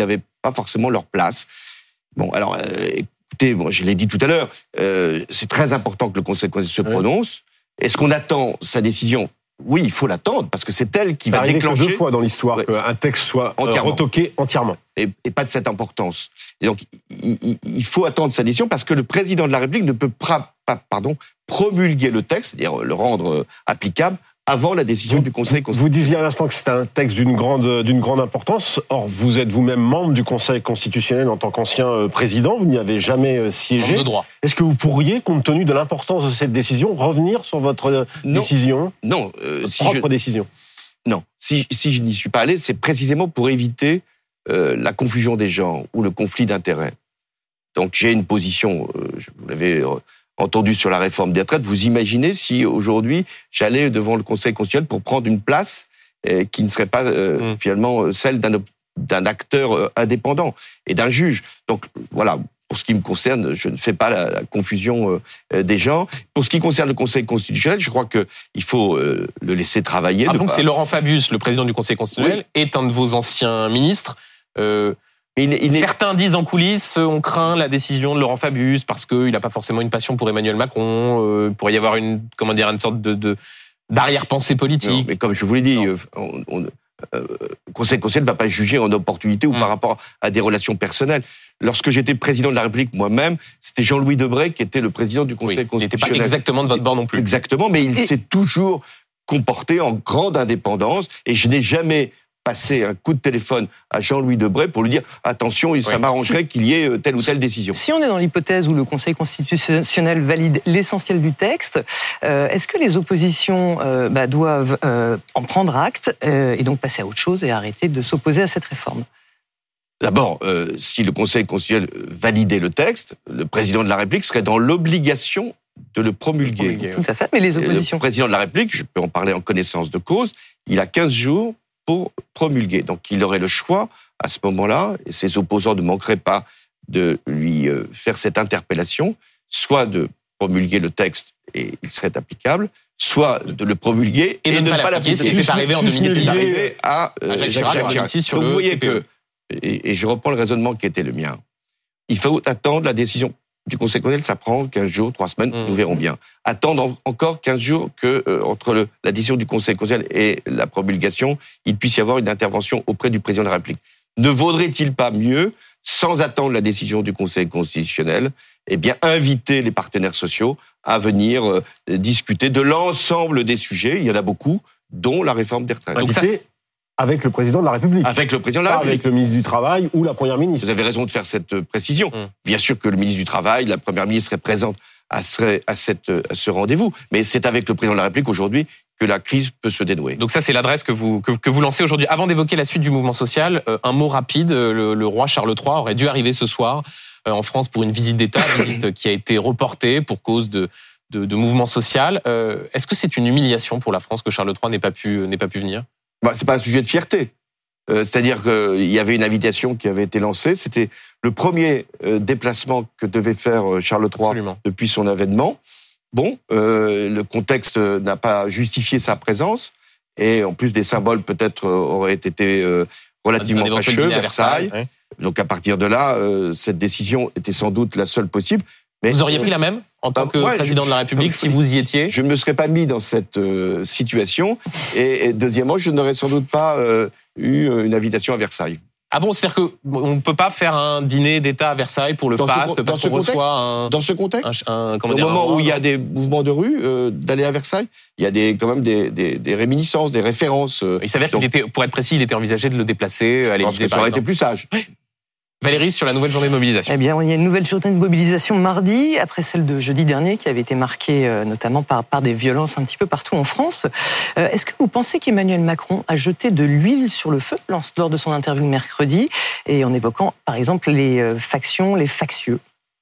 pas forcément leur place. Bon, alors, euh, écoutez, bon, je l'ai dit tout à l'heure, euh, c'est très important que le Conseil constitutionnel se prononce. Oui. Est-ce qu'on attend sa décision ? Oui, il faut l'attendre, parce que c'est elle qui ça va déclencher... C'est deux fois dans l'histoire ouais, qu'un texte soit entièrement. retoqué entièrement. Et, et pas de cette importance. Et donc, il, il, il faut attendre sa décision, parce que le président de la République ne peut pas, pas pardon, promulguer le texte, c'est-à-dire le rendre applicable, avant la décision vous, du Conseil constitutionnel. Vous disiez à l'instant que c'était un texte d'une grande, d'une grande importance. Or, vous êtes vous-même membre du Conseil constitutionnel en tant qu'ancien président. Vous n'y avez jamais siégé. De droit. Est-ce que vous pourriez, compte tenu de l'importance de cette décision, revenir sur votre non. décision Non. Euh, votre si propre je... décision. Non. Si, si je n'y suis pas allé, c'est précisément pour éviter euh, la confusion des gens ou le conflit d'intérêts. Donc, j'ai une position, euh, vous l'avez entendu sur la réforme des retraites. Vous imaginez si aujourd'hui j'allais devant le Conseil constitutionnel pour prendre une place euh, qui ne serait pas euh, mmh. finalement celle d'un, d'un acteur euh, indépendant et d'un juge. Donc voilà, pour ce qui me concerne, je ne fais pas la, la confusion euh, des gens. Pour ce qui concerne le Conseil constitutionnel, je crois que il faut euh, le laisser travailler. Ah donc pas... c'est Laurent Fabius, le président du Conseil constitutionnel, oui. est un de vos anciens ministres. Euh... Il, il Certains est... disent en coulisses, on craint la décision de Laurent Fabius parce qu'il n'a pas forcément une passion pour Emmanuel Macron. Euh, il pourrait y avoir une, comment dire, une sorte de, de d'arrière-pensée politique. Non, mais comme je vous l'ai dit, euh, on, on, euh, le Conseil constitutionnel ne va pas juger en opportunité ou mmh. par rapport à des relations personnelles. Lorsque j'étais président de la République moi-même, c'était Jean-Louis Debré qui était le président du Conseil oui, constitutionnel. Il n'était pas exactement de votre bord non plus. Exactement, mais il Et... s'est toujours comporté en grande indépendance et je n'ai jamais passer un coup de téléphone à Jean-Louis Debré pour lui dire « Attention, ça oui. m'arrangerait si, qu'il y ait telle ou telle décision ». Si on est dans l'hypothèse où le Conseil constitutionnel valide l'essentiel du texte, euh, est-ce que les oppositions euh, bah, doivent euh, en prendre acte euh, et donc passer à autre chose et arrêter de s'opposer à cette réforme ? D'abord, euh, si le Conseil constitutionnel validait le texte, le président de la République serait dans l'obligation de le promulguer. promulguer Tout à fait, mais les oppositions... Le président de la République, je peux en parler en connaissance de cause, il a quinze jours pour promulguer. Donc, il aurait le choix, à ce moment-là, et ses opposants ne manqueraient pas de lui faire cette interpellation, soit de promulguer le texte et il serait applicable, soit de le promulguer et, et de ne pas l'appliquer. Ce qui était arrivé en deux mille dix-huit. Arrivé à, euh, à Jacques Chirac, Jacques Chirac. Sur Donc, le vous voyez C P E. que, et, et je reprends le raisonnement qui était le mien, il faut attendre la décision du Conseil constitutionnel, ça prend quinze jours, trois semaines, mmh. nous verrons bien. Attendre encore quinze jours que euh, entre le, la décision du Conseil constitutionnel et la promulgation, il puisse y avoir une intervention auprès du président de la République. Ne vaudrait-il pas mieux, sans attendre la décision du Conseil constitutionnel, eh bien inviter les partenaires sociaux à venir euh, discuter de l'ensemble des sujets, il y en a beaucoup, dont la réforme des retraites. Donc ça, avec le président de la République. Avec le président de la pas République. Avec le ministre du Travail ou la Première ministre. Vous avez raison de faire cette précision. Mmh. Bien sûr que le ministre du Travail, la Première ministre serait présente à ce, à cette, à ce rendez-vous. Mais c'est avec le président de la République aujourd'hui que la crise peut se dénouer. Donc ça, c'est l'adresse que vous, que, que vous lancez aujourd'hui. Avant d'évoquer la suite du mouvement social, euh, un mot rapide. Le, le roi Charles trois aurait dû arriver ce soir euh, en France pour une visite d'État, visite qui a été reportée pour cause de, de, de mouvement social. Euh, est-ce que c'est une humiliation pour la France que Charles trois n'ait pas pu, n'ait pas pu venir ? Bah, c'est pas un sujet de fierté. Euh, c'est-à-dire qu'il y avait une invitation qui avait été lancée. C'était le premier euh, déplacement que devait faire Charles trois Absolument. Depuis son avènement. Bon, euh, le contexte n'a pas justifié sa présence. Et en plus, des symboles peut-être auraient été euh, relativement fâcheux, Versailles. Versailles. Ouais. Donc à partir de là, euh, cette décision était sans doute la seule possible. Mais vous auriez pris la même en tant que ouais, président je, de la République je, si vous y étiez ? Je ne me serais pas mis dans cette euh, situation. Et, et deuxièmement, je n'aurais sans doute pas euh, eu une invitation à Versailles. Ah bon, c'est-à-dire qu'on ne peut pas faire un dîner d'État à Versailles pour le dans faste ce, parce qu'on reçoit un... Dans ce contexte un, un, comment Au dire, moment un, où il y a des mouvements de rue, euh, d'aller à Versailles, il y a des, quand même des, des, des réminiscences, des références. Euh, il s'avère qu'il était, pour être précis, il était envisagé de le déplacer à l'Élysée. Ça aurait été plus sage. Oui. Valérie, sur la nouvelle journée de mobilisation. Eh bien, il y a une nouvelle journée de mobilisation mardi, après celle de jeudi dernier, qui avait été marquée euh, notamment par, par des violences un petit peu partout en France. Euh, est-ce que vous pensez qu'Emmanuel Macron a jeté de l'huile sur le feu lors de son interview mercredi, et en évoquant, par exemple, les euh, factions, les factieux ?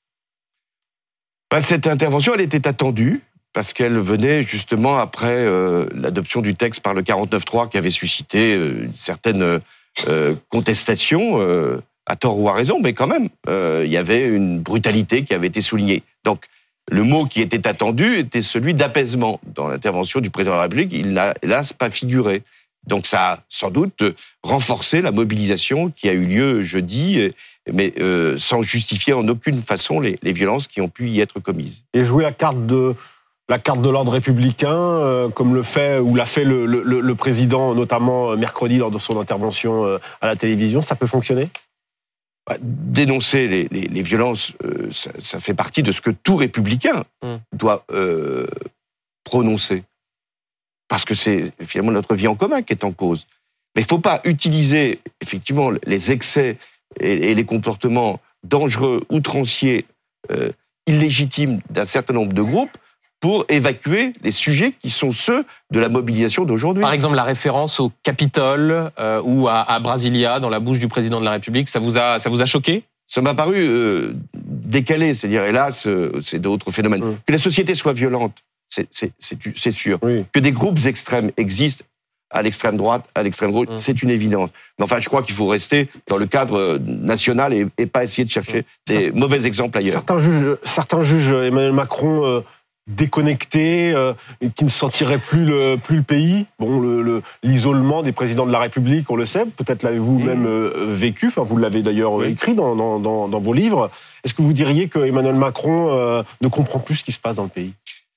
Bah, cette intervention, elle était attendue, parce qu'elle venait justement après euh, l'adoption du texte par le quarante-neuf trois, qui avait suscité euh, une certaine euh, contestation, euh, à tort ou à raison, mais quand même, euh, il y avait une brutalité qui avait été soulignée. Donc, le mot qui était attendu était celui d'apaisement. Dans l'intervention du président de la République, il n'a hélas pas figuré. Donc ça a sans doute renforcé la mobilisation qui a eu lieu jeudi, mais euh, sans justifier en aucune façon les, les violences qui ont pu y être commises. Et jouer la carte de la carte de l'ordre républicain, euh, comme le fait ou l'a fait le, le, le président, notamment mercredi lors de son intervention euh, à la télévision, ça peut fonctionner ? Bah, dénoncer les, les, les violences, euh, ça, ça fait partie de ce que tout républicain mmh. doit euh, prononcer. Parce que c'est finalement notre vie en commun qui est en cause. Mais il ne faut pas utiliser effectivement les excès et, et les comportements dangereux, outranciers, euh, illégitimes d'un certain nombre de groupes pour évacuer les sujets qui sont ceux de la mobilisation d'aujourd'hui. Par exemple, la référence au Capitole euh, ou à, à Brasilia dans la bouche du président de la République, ça vous a, ça vous a choqué ? Ça m'a paru euh, décalé, c'est-à-dire, hélas, euh, c'est d'autres phénomènes. Mmh. Que la société soit violente, c'est, c'est, c'est, c'est sûr. Oui. Que des groupes extrêmes existent, à l'extrême droite, à l'extrême gauche, mmh. c'est une évidence. Mais enfin, je crois qu'il faut rester dans le cadre national et, et pas essayer de chercher mmh. des mauvais exemples ailleurs. Certains jugent, certains jugent Emmanuel Macron euh, déconnecté, euh, qui ne sentirait plus le, plus le pays. Bon, le, le, l'isolement des présidents de la République, on le sait, peut-être l'avez-vous mmh. même euh, vécu, enfin, vous l'avez d'ailleurs oui. écrit dans, dans, dans, dans vos livres. Est-ce que vous diriez que Emmanuel Macron euh, ne comprend plus ce qui se passe dans le pays ?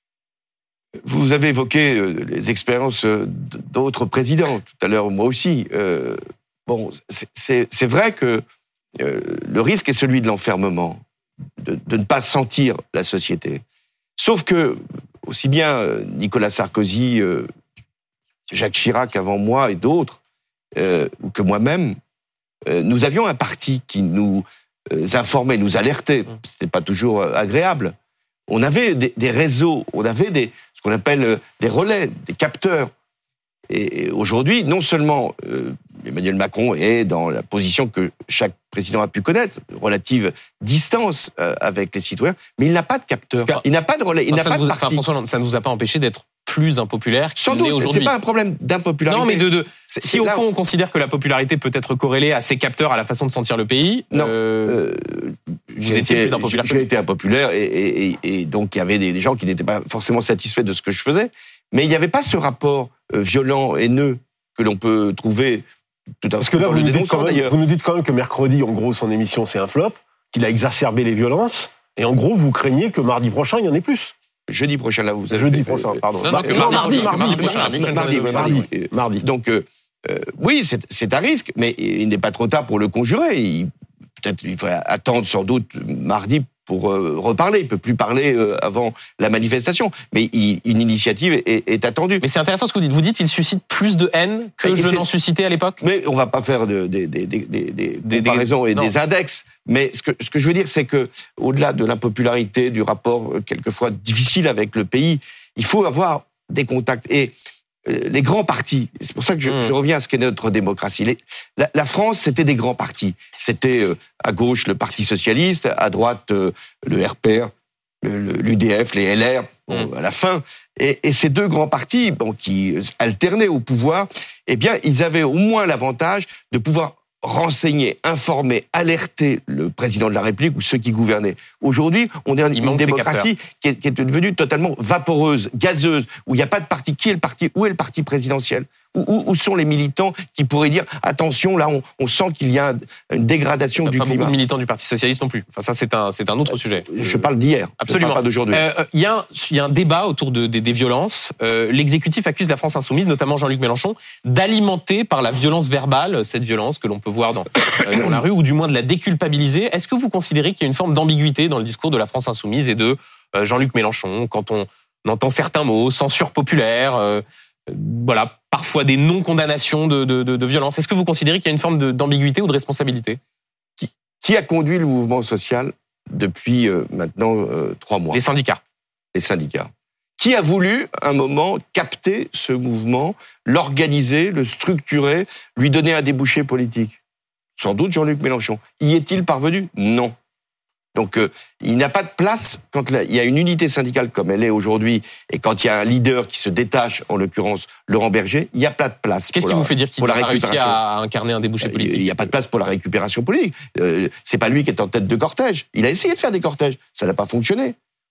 Vous avez évoqué les expériences d'autres présidents, tout à l'heure, moi aussi. Euh, bon, c'est, c'est, c'est vrai que euh, le risque est celui de l'enfermement, de, de ne pas sentir la société. Sauf que, aussi bien Nicolas Sarkozy, euh, Jacques Chirac avant moi et d'autres, euh, que moi-même, euh, nous avions un parti qui nous informait, nous alertait. C'était pas toujours agréable. On avait des, des réseaux, on avait des, ce qu'on appelle des relais, des capteurs. Et aujourd'hui, non seulement euh, Emmanuel Macron est dans la position que chaque président a pu connaître, relative distance euh, avec les citoyens, mais il n'a pas de capteur, il n'a pas de relais, il non, n'a pas vous, de parti. Enfin, François, ça ne nous a pas empêché d'être plus impopulaire qu'il Sans doute, l'est aujourd'hui. C'est pas un problème d'impopularité. Non, mais de, de c'est, si c'est au là, fond on considère que la popularité peut être corrélée à ces capteurs, à la façon de sentir le pays, non, euh, euh, vous étiez été, plus impopulaire. J'ai, j'ai été impopulaire et, et, et, et donc il y avait des, des gens qui n'étaient pas forcément satisfaits de ce que je faisais, mais il n'y avait pas ce rapport euh, violent, haineux que l'on peut trouver tout à fait. Parce que là, vous nous, dites quand même, vous nous dites quand même que mercredi, en gros, son émission, c'est un flop, qu'il a exacerbé les violences, et en gros, vous craignez que mardi prochain, il y en ait plus. Jeudi prochain, là, vous avez... Jeudi prochain, pardon. Non, non, non, mardi, mardi, mardi, mardi, mardi, mardi. Donc, euh, oui, c'est, c'est un risque, mais il n'est pas trop tard pour le conjurer. Il, peut-être il faudrait attendre sans doute mardi pour euh, reparler. Il peut plus parler euh, avant la manifestation, mais il, une initiative est, est attendue. Mais c'est intéressant ce que vous dites. Vous dites qu'il suscite plus de haine que et je n'en suscitais à l'époque. Mais on va pas faire de, de, de, de, de, de, des comparaisons et non. des index. Mais ce que, ce que je veux dire, c'est que au-delà de l'impopularité, du rapport quelquefois difficile avec le pays, il faut avoir des contacts. Et les grands partis, c'est pour ça que je, mmh. je reviens à ce qu'est notre démocratie. Les, la, la France, c'était des grands partis. C'était euh, à gauche le Parti socialiste, à droite euh, le R P R, le, l'U D F, les L R, bon, mmh. à la fin. Et, et ces deux grands partis, bon, qui alternaient au pouvoir, eh bien, ils avaient au moins l'avantage de pouvoir renseigner, informer, alerter le président de la République ou ceux qui gouvernaient. Aujourd'hui, on est dans une démocratie qui est, qui est devenue totalement vaporeuse, gazeuse, où il n'y a pas de parti. Qui est le parti ? Où est le parti présidentiel ? Où, où sont les militants qui pourraient dire « Attention, là, on, on sent qu'il y a une dégradation du climat ». Il n'y a pas beaucoup de militants du Parti socialiste non plus. Enfin, ça, c'est un, c'est un autre sujet. Je parle d'hier. Absolument. Je parle pas d'aujourd'hui. Euh, il y a un, il y a un débat autour de, des, des violences. Euh, l'exécutif accuse la France insoumise, notamment Jean-Luc Mélenchon, d'alimenter par la violence verbale cette violence que l'on peut voir dans, euh, dans la rue, ou du moins de la déculpabiliser. Est-ce que vous considérez qu'il y a une forme d'ambiguïté dans le discours de la France insoumise et de euh, Jean-Luc Mélenchon, quand on entend certains mots, censure populaire, euh, voilà, parfois des non-condamnations de, de, de, de violence. Est-ce que vous considérez qu'il y a une forme de, d'ambiguïté ou de responsabilité ? Qui, qui a conduit le mouvement social depuis euh, maintenant euh, trois mois ? Les syndicats. Les syndicats. Qui a voulu, à un moment, capter ce mouvement, l'organiser, le structurer, lui donner un débouché politique ? Sans doute Jean-Luc Mélenchon. Y est-il parvenu ? Non. Donc, euh, il n'a pas de place quand il y a une unité syndicale comme elle est aujourd'hui, et quand il y a un leader qui se détache, en l'occurrence Laurent Berger, il n'y a pas de place. Qu'est-ce qui la, vous fait dire qu'il n'a pas réussi à incarner un débouché politique ? Il n'y a pas de place pour la récupération politique. Euh, c'est pas lui qui est en tête de cortège. Il a essayé de faire des cortèges, ça n'a pas fonctionné.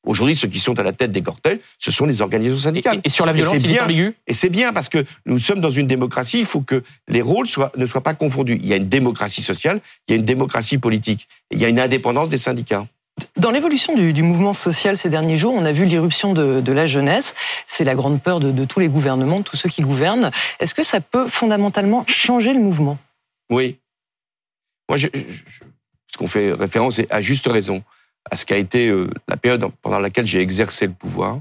Aujourd'hui, ceux qui sont à la tête des cortèges, ce sont les organisations syndicales. Et, et sur la violence, il est ambigu ? Et c'est bien, parce que nous sommes dans une démocratie, il faut que les rôles soient, ne soient pas confondus. Il y a une démocratie sociale, il y a une démocratie politique, et il y a une indépendance des syndicats. Dans l'évolution du, du mouvement social ces derniers jours, on a vu l'irruption de, de la jeunesse. C'est la grande peur de, de tous les gouvernements, de tous ceux qui gouvernent. Est-ce que ça peut fondamentalement changer le mouvement ? Oui. Moi, je, je, ce qu'on fait référence, c'est à juste raison à ce qu'a été euh, la période pendant laquelle j'ai exercé le pouvoir,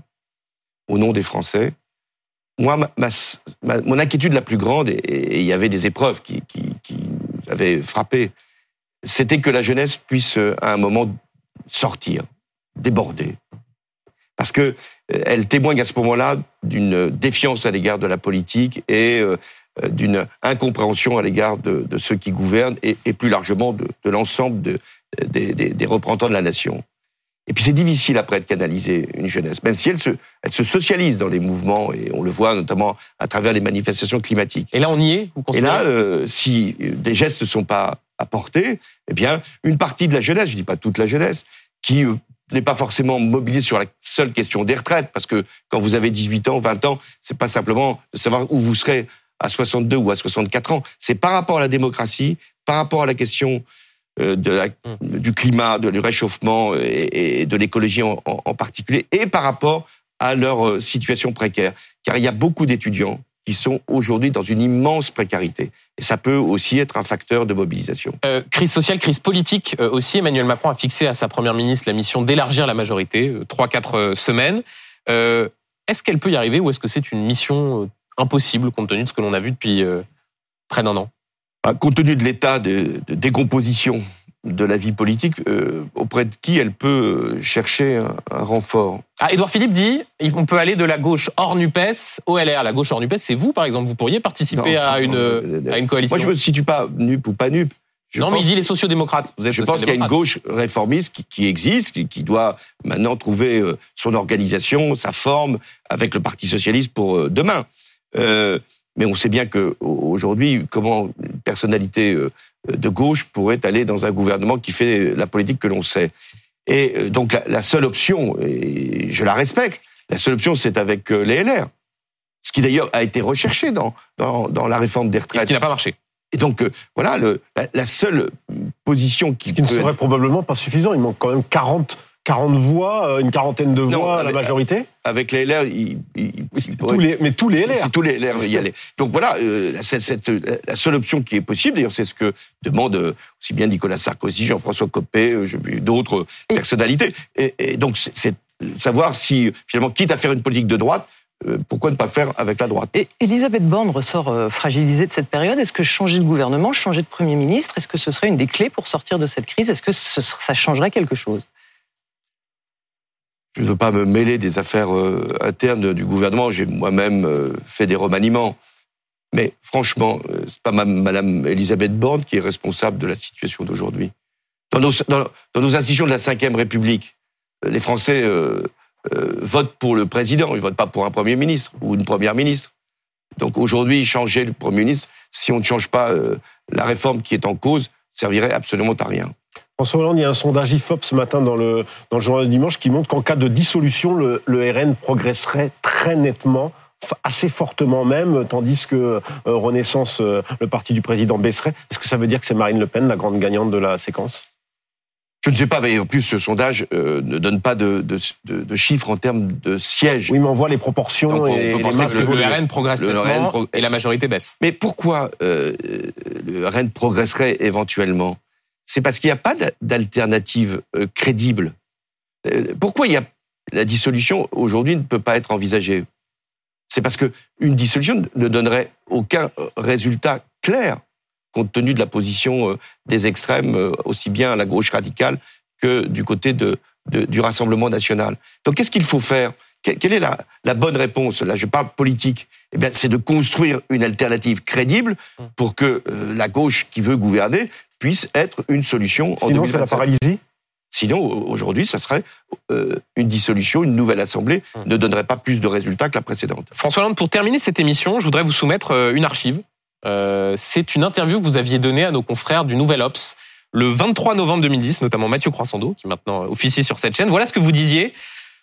au nom des Français. Moi, ma, ma, ma, mon inquiétude la plus grande, et, et il y avait des épreuves qui, qui, qui avaient frappé, c'était que la jeunesse puisse, à un moment, sortir, déborder. Parce que elle témoigne à ce moment-là d'une défiance à l'égard de la politique et euh, d'une incompréhension à l'égard de, de ceux qui gouvernent et, et plus largement de, de l'ensemble de, des, des, des représentants de la nation. Et puis c'est difficile après de canaliser une jeunesse, même si elle se, elle se socialise dans les mouvements, et on le voit notamment à travers les manifestations climatiques. Et là, on y est, vous Et là, euh, si des gestes ne sont pas apportés, eh bien, une partie de la jeunesse, je ne dis pas toute la jeunesse, qui euh, n'est pas forcément mobilisée sur la seule question des retraites, parce que quand vous avez dix-huit ans, vingt ans, c'est pas simplement de savoir où vous serez à soixante-deux ou à soixante-quatre ans, c'est par rapport à la démocratie, par rapport à la question de la, du climat, de, du réchauffement et, et de l'écologie en, en, en particulier, et par rapport à leur situation précaire. Car il y a beaucoup d'étudiants qui sont aujourd'hui dans une immense précarité. Et ça peut aussi être un facteur de mobilisation. Euh, crise sociale, crise politique euh, aussi. Emmanuel Macron a fixé à sa première ministre la mission d'élargir la majorité, euh, trois à quatre semaines. Euh, est-ce qu'elle peut y arriver ou est-ce que c'est une mission euh, impossible compte tenu de ce que l'on a vu depuis euh, près d'un an ? Compte tenu de l'état de, de décomposition de la vie politique, euh, auprès de qui elle peut chercher un, un renfort. Ah, Édouard Philippe dit on peut aller de la gauche hors NUPES au L R. La gauche hors NUPES, c'est vous, par exemple. Vous pourriez participer non, à, une, non, à une coalition. Moi, je ne me situe pas N U P ou pas N U P. Je non, pense, mais il dit les sociodémocrates. Vous êtes je pense qu'il y a une gauche réformiste qui, qui existe, qui, qui doit maintenant trouver son organisation, sa forme, avec le Parti socialiste pour demain. Euh, Mais on sait bien qu'aujourd'hui, comment une personnalité de gauche pourrait aller dans un gouvernement qui fait la politique que l'on sait. Et donc la, la seule option, et je la respecte, la seule option c'est avec les L R. Ce qui d'ailleurs a été recherché dans, dans, dans la réforme des retraites. Et ce qui n'a pas marché. Et donc voilà, le, la, la seule position qui... Ce qui ne peut serait être... probablement pas suffisant, il manque quand même quarante... quarante voix, une quarantaine de voix non, à la majorité. Avec les L R, il, il, il tous les, mais tous les L R. C'est, c'est tous les L R y aller. Donc voilà, euh, cette, cette, la seule option qui est possible, d'ailleurs, c'est ce que demandent aussi bien Nicolas Sarkozy, Jean-François Copé, euh, d'autres et... personnalités. Et, et donc c'est, c'est savoir si finalement, quitte à faire une politique de droite, euh, pourquoi ne pas faire avec la droite. Et Elisabeth Borne ressort euh, fragilisée de cette période. Est-ce que changer de gouvernement, changer de Premier ministre, est-ce que ce serait une des clés pour sortir de cette crise ? Est-ce que ce, ça changerait quelque chose ? Je ne veux pas me mêler des affaires euh, internes du gouvernement. J'ai moi-même euh, fait des remaniements. Mais franchement, euh, c'est pas Madame Elisabeth Borne qui est responsable de la situation d'aujourd'hui. Dans nos, dans, dans nos institutions de la cinquième République, les Français euh, euh, votent pour le président. Ils votent pas pour un Premier ministre ou une Première ministre. Donc aujourd'hui, changer le Premier ministre, si on ne change pas euh, la réforme qui est en cause, servirait absolument à rien. François Hollande, il y a un sondage I F O P ce matin dans le, dans le journal du dimanche qui montre qu'en cas de dissolution, le, le R N progresserait très nettement, assez fortement même, tandis que euh, Renaissance, euh, le parti du président, baisserait. Est-ce que ça veut dire que c'est Marine Le Pen, la grande gagnante de la séquence ? Je ne sais pas, mais en plus, ce sondage euh, ne donne pas de, de, de, de chiffres en termes de sièges. Oui, mais on voit les proportions. Donc, on, et on peut penser que le, le R N progresse le nettement R N pro... et la majorité baisse. Mais pourquoi euh, le R N progresserait éventuellement ? C'est parce qu'il n'y a pas d'alternative crédible. Pourquoi il y a la dissolution aujourd'hui ne peut pas être envisagée ? C'est parce que une dissolution ne donnerait aucun résultat clair, compte tenu de la position des extrêmes, aussi bien à la gauche radicale que du côté de, de, du Rassemblement national. Donc qu'est-ce qu'il faut faire ? Quelle est la, la bonne réponse ? Là, je parle politique. Eh bien, c'est de construire une alternative crédible pour que euh, la gauche qui veut gouverner puisse être une solution en deux mille vingt-cinq. Sinon, c'est la paralysie ? Sinon, aujourd'hui, ça serait euh, une dissolution, une nouvelle assemblée mmh. ne donnerait pas plus de résultats que la précédente. François Hollande, pour terminer cette émission, je voudrais vous soumettre une archive. Euh, c'est une interview que vous aviez donnée à nos confrères du Nouvel Obs le vingt-trois novembre deux mille dix, notamment Mathieu Croissando, qui maintenant officie sur cette chaîne. Voilà ce que vous disiez.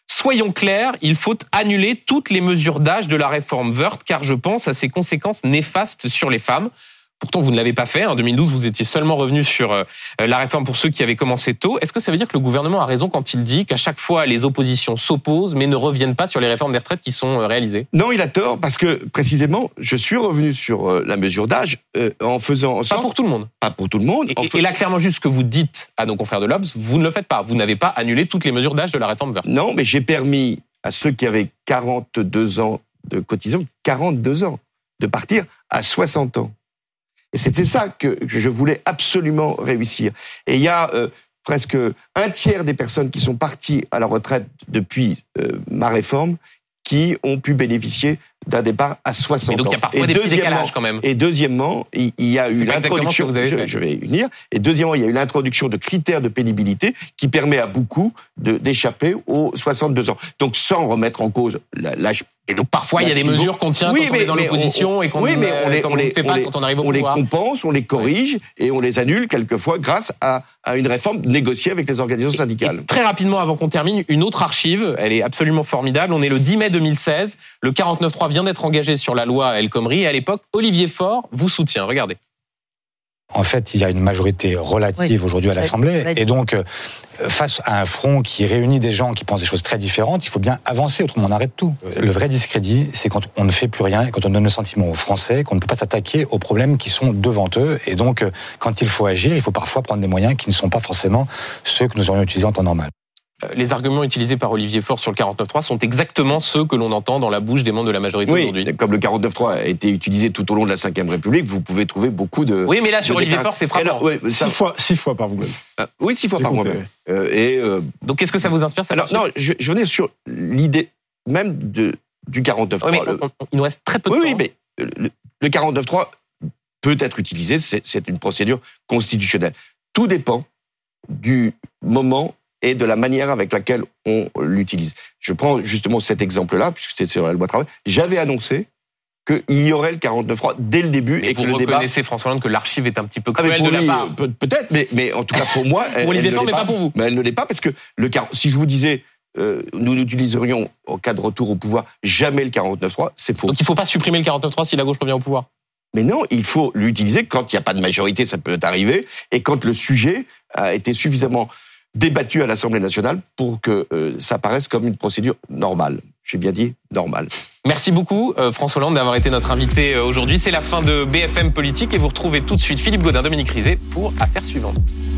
Soyons clairs, il faut annuler toutes les mesures d'âge de la réforme Woerth, car je pense à ses conséquences néfastes sur les femmes. Pourtant, vous ne l'avez pas fait. En deux mille douze, vous étiez seulement revenu sur euh, la réforme pour ceux qui avaient commencé tôt. Est-ce que ça veut dire que le gouvernement a raison quand il dit qu'à chaque fois, les oppositions s'opposent, mais ne reviennent pas sur les réformes des retraites qui sont réalisées ? Non, il a tort, parce que, précisément, je suis revenu sur euh, la mesure d'âge euh, en faisant en sorte... Pas pour tout le monde. Pas pour tout le monde. Et, en et, fais... et là, clairement, juste ce que vous dites à nos confrères de l'Obs, vous ne le faites pas. Vous n'avez pas annulé toutes les mesures d'âge de la réforme Woerth. Non, mais j'ai permis à ceux qui avaient quarante-deux ans de cotisation, quarante-deux ans, de partir à soixante ans. Et c'était ça que je voulais absolument réussir. Et il y a euh, presque un tiers des personnes qui sont parties à la retraite depuis euh, ma réforme qui ont pu bénéficier d'un départ à soixante ans. Mais donc il y a parfois et des petits décalages quand même. Et deuxièmement, il, il y a eu l'introduction... Vous avez je, fait. je vais y venir. Et deuxièmement, il y a eu l'introduction de critères de pénibilité qui permet à beaucoup de, d'échapper aux soixante-deux ans. Donc sans remettre en cause l'âge. Et donc parfois, il y a des mesures qu'on tient oui, quand on est dans l'opposition on, et qu'on oui, mais on les, on on les, ne fait pas on les, quand on arrive au on pouvoir. On les compense, on les corrige oui. et on les annule quelquefois grâce à, à une réforme négociée avec les organisations syndicales. Et très rapidement, avant qu'on termine, une autre archive, elle est absolument formidable. On est le dix mai deux mille seize, le quarante-neuf trois vient d'être engagé sur la loi El Khomri et à l'époque, Olivier Faure vous soutient. Regardez. En fait, il y a une majorité relative oui. aujourd'hui à l'Assemblée. Et donc, face à un front qui réunit des gens qui pensent des choses très différentes, il faut bien avancer, autrement on arrête tout. Le vrai discrédit, c'est quand on ne fait plus rien et quand on donne le sentiment aux Français qu'on ne peut pas s'attaquer aux problèmes qui sont devant eux. Et donc, quand il faut agir, il faut parfois prendre des moyens qui ne sont pas forcément ceux que nous aurions utilisés en temps normal. Les arguments utilisés par Olivier Faure sur le quarante-neuf trois sont exactement ceux que l'on entend dans la bouche des membres de la majorité oui, aujourd'hui. Comme le quarante-neuf trois a été utilisé tout au long de la cinquième République, vous pouvez trouver beaucoup de... Oui, mais là, sur Olivier Faure, c'est frappant. Alors, ouais, ça... six, fois, six fois par vous-même. Euh, oui, six fois par moi-même. Euh, et, euh... Donc, qu'est-ce que ça vous inspire, ça? Alors, non, je, je venais sur l'idée même de, du quarante-neuf trois. Oui, mais le... on, il nous reste très peu de oui, temps. Oui, mais le, le quarante-neuf trois peut être utilisé, c'est, c'est une procédure constitutionnelle. Tout dépend du moment et de la manière avec laquelle on l'utilise. Je prends justement cet exemple-là, puisque c'était sur la loi travail. J'avais annoncé qu'il y aurait le quarante-neuf trois dès le début. Mais et vous que le débat... reconnaissez, François Hollande, que l'archive est un petit peu cruelle ah, de la part. Peut, peut-être, mais, mais en tout cas pour moi, pour Olivier Faure, mais pas pour vous. Mais elle ne l'est pas, parce que le, si je vous disais, euh, nous n'utiliserions, en cas de retour au pouvoir, jamais le quarante-neuf trois, c'est faux. Donc il ne faut pas supprimer le quarante-neuf trois si la gauche revient au pouvoir? Mais non, il faut l'utiliser quand il n'y a pas de majorité, ça peut arriver, et quand le sujet a été suffisamment débattu à l'Assemblée nationale pour que euh, ça paraisse comme une procédure normale. J'ai bien dit normale. Merci beaucoup euh, François Hollande d'avoir été notre invité euh, aujourd'hui. C'est la fin de B F M Politique et vous retrouvez tout de suite Philippe Gaudin, Dominique Rizet pour Affaires suivantes.